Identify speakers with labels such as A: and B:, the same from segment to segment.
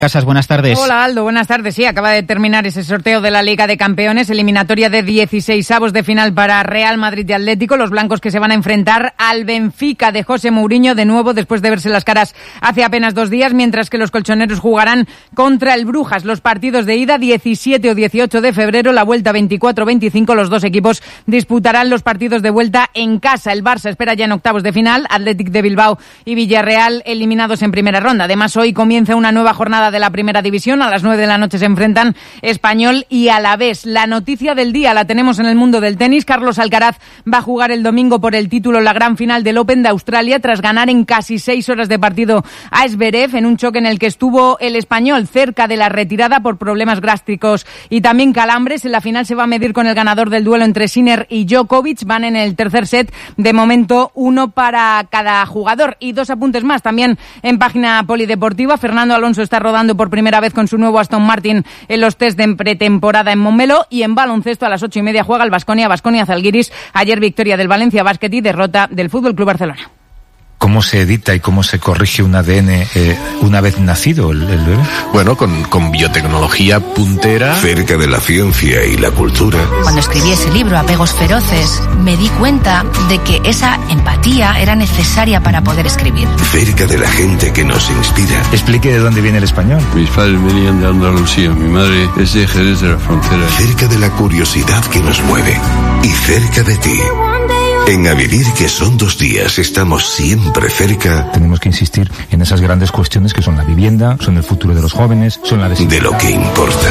A: Casas, buenas tardes.
B: Hola Aldo, buenas tardes. Sí, acaba de terminar ese sorteo de la Liga de Campeones, eliminatoria de 16avos de final para Real Madrid y Atlético, los blancos que se van a enfrentar al Benfica de José Mourinho de nuevo después de verse las caras hace apenas 2 días, mientras que los colchoneros jugarán contra el Brujas. Los partidos de ida 17 o 18 de febrero, la vuelta 24-25, los dos equipos disputarán los partidos de vuelta en casa. El Barça espera ya en octavos de final, Athletic de Bilbao y Villarreal eliminados en primera ronda. Además, hoy comienza una nueva jornada de la primera división. A las 9 de la noche se enfrentan Español y Alavés. La noticia del día la tenemos en el mundo del tenis. Carlos Alcaraz va a jugar el domingo por el título la gran final del Open de Australia tras ganar en casi 6 horas de partido a Zverev en un choque en el que estuvo el español cerca de la retirada por problemas gástricos y también calambres. En la final se va a medir con el ganador del duelo entre Sinner y Djokovic. Van en el tercer set. De momento, 1 para cada jugador. Y 2 apuntes más también en página polideportiva. Fernando Alonso está rodando por primera vez con su nuevo Aston Martin en los test de pretemporada en Montmeló. Y en baloncesto a las 8:30 juega el Baskonia Zalgiris. Ayer victoria del Valencia Basket y derrota del Fútbol Club Barcelona.
C: ¿Cómo se edita y cómo se corrige un ADN una vez nacido el bebé?
D: Bueno, con biotecnología puntera.
E: Cerca de la ciencia y la cultura.
F: Cuando escribí ese libro, Apegos Feroces, me di cuenta de que esa empatía era necesaria para poder escribir.
E: Cerca de la gente que nos inspira.
C: Explique de dónde viene el español.
G: Mis padres venían de Andalucía, mi madre es de Jerez de la Frontera.
E: Cerca de la curiosidad que nos mueve. Y cerca de ti. En A Vivir que son 2 días estamos siempre cerca.
C: Tenemos que insistir en esas grandes cuestiones que son la vivienda, son el futuro de los jóvenes, son la
E: de lo que importa.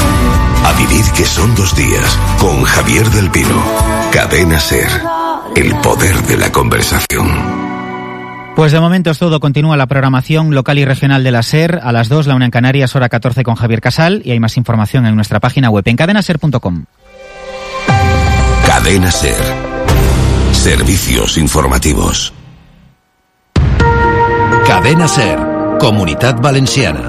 E: A Vivir que son 2 días con Javier del Pino. Cadena SER. El poder de la conversación.
A: Pues de momento es todo. Continúa la programación local y regional de la SER. A las 2, la 1 en Canarias, hora 14 con Javier Casal. Y hay más información en nuestra página web en cadenaser.com.
E: Cadena SER. Servicios informativos.
H: Cadena SER, Comunitat Valenciana.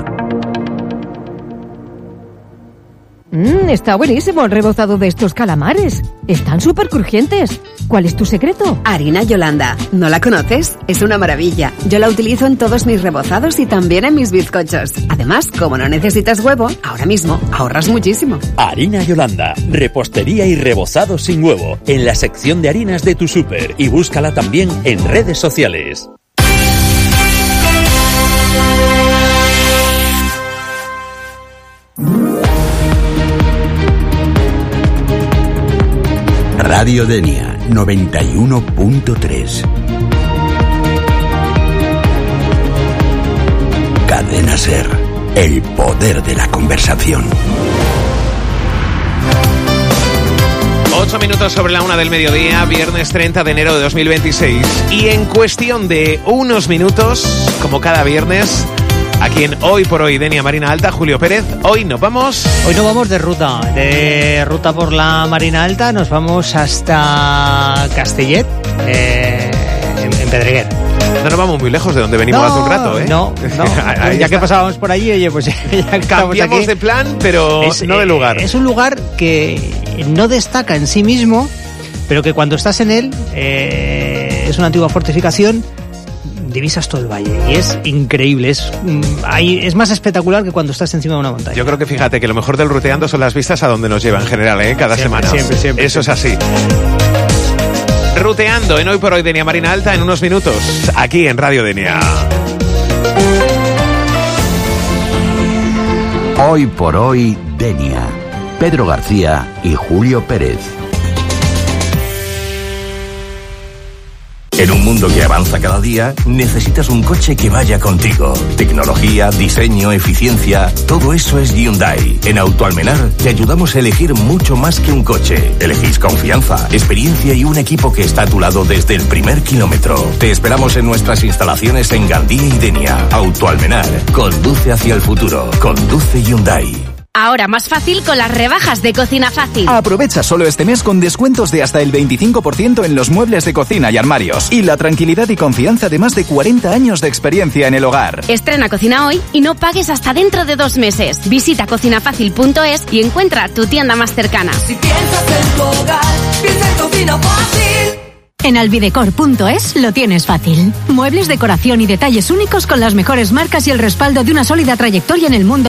I: Está buenísimo el rebozado de estos calamares. Están súper crujientes. ¿Cuál es tu secreto?
J: Harina Yolanda. ¿No la conoces? Es una maravilla. Yo la utilizo en todos mis rebozados y también en mis bizcochos. Además, como no necesitas huevo, ahora mismo ahorras muchísimo.
K: Harina Yolanda. Repostería y rebozado sin huevo. En la sección de harinas de tu súper. Y búscala también en redes sociales.
H: Radio Denia 91.3. Cadena SER, el poder de la conversación.
L: 8 minutos sobre la 1 del mediodía, viernes 30 de enero de 2026. Y en cuestión de unos minutos, como cada viernes, aquí en Hoy por Hoy, Denia Marina Alta, Julio Pérez. Hoy nos vamos
M: de ruta por la Marina Alta. Nos vamos hasta Castellet, en Pedreguer.
L: No nos vamos muy lejos de donde venimos hace un rato, ¿eh?
M: No. Ya que pasábamos por allí, oye, pues ya
L: cambiamos aquí de plan, pero no de lugar.
M: Es un lugar que no destaca en sí mismo, pero que cuando estás en él, es una antigua fortificación. Divisas todo el valle y es increíble, es más espectacular que cuando estás encima de una montaña.
L: Yo creo que fíjate que lo mejor del ruteando son las vistas a donde nos lleva en general, cada semana.
M: Siempre.
L: Eso es así. Ruteando en Hoy por Hoy, Denia Marina Alta, en unos minutos, aquí en Radio Denia.
H: Hoy por Hoy, Denia. Pedro García y Julio Pérez.
E: En un mundo que avanza cada día, necesitas un coche que vaya contigo. Tecnología, diseño, eficiencia, todo eso es Hyundai. En Autoalmenar te ayudamos a elegir mucho más que un coche. Elegís confianza, experiencia y un equipo que está a tu lado desde el primer kilómetro. Te esperamos en nuestras instalaciones en Gandía y Denia. Autoalmenar, conduce hacia el futuro. Conduce Hyundai.
N: Ahora más fácil con las rebajas de Cocina Fácil.
O: Aprovecha solo este mes con descuentos de hasta el 25% en los muebles de cocina y armarios. Y la tranquilidad y confianza de más de 40 años de experiencia en el hogar.
N: Estrena Cocina hoy y no pagues hasta dentro de 2 meses. Visita cocinafacil.es y encuentra tu tienda más cercana.
P: Si piensas en tu hogar, piensa en Cocina Fácil. En albidecor.es lo tienes fácil. Muebles, decoración y detalles únicos con las mejores marcas y el respaldo de una sólida trayectoria en el mundo